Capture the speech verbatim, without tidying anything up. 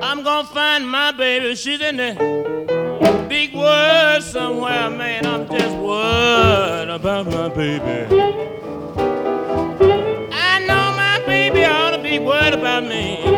I'm gonna find my baby. She's in the big world somewhere, man. I'm just worried about my baby. I know my baby ought to be worried about me.